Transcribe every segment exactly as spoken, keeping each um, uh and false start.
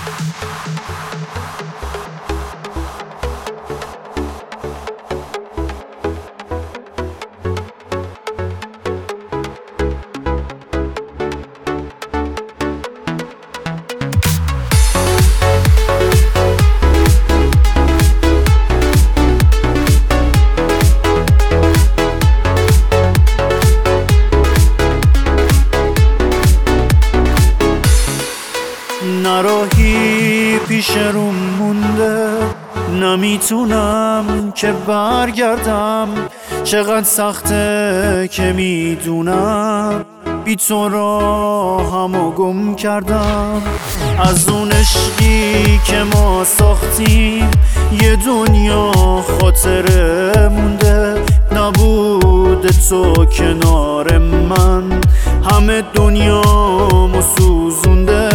نراهی پیش روم مونده، نمیتونم که برگردم. چقدر سخته که میدونم بی تو راهمو گم کردم. از اون عشقی که ما ساختیم یه دنیا خاطره مونده. نبود تو کنار من همه دنیامو سوزونده.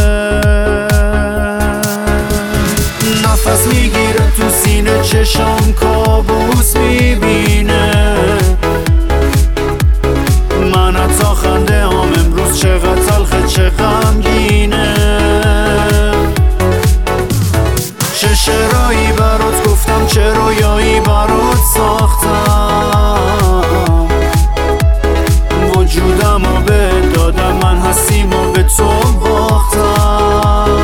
نفس میگیره تو سینه، چشام کابوس میبینه. من حتی خنده هم امروز چقدر تلخه، چه غمگینه. چه شعرهایی برات گفتم، چه رویایی برات ساختم. وجودمو به دادم، من هستیمو به تو باختم.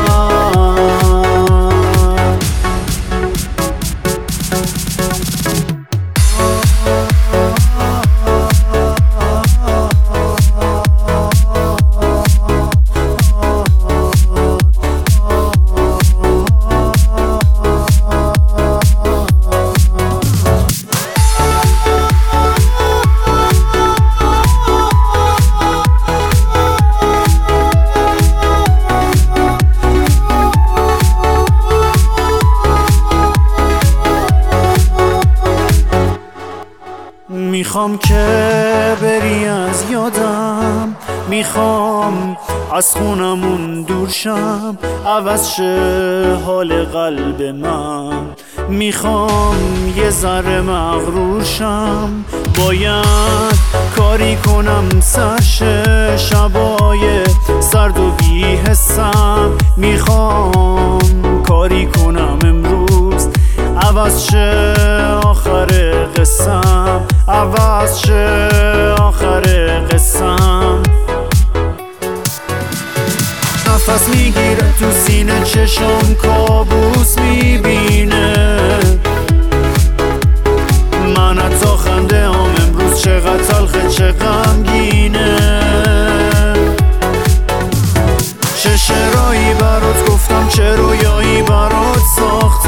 میخوام که بری از یادم، میخوام از خونمون دور شم، عوض شه حال قلب من. میخوام یه ذره مغرور شم، باید کاری کنم سرشه شبای سرد و بی حسم. میخوام کاری کنم امروز، عوض شه آخر قصم، عوض شه آخر قصم. نفس میگیره تو سینه، چشم کابوس میبینه. من حتی خنده هم امروز چقدر تلخه، چه غمگینه. چه شعرهایی برات گفتم، چه رویایی برات ساختم.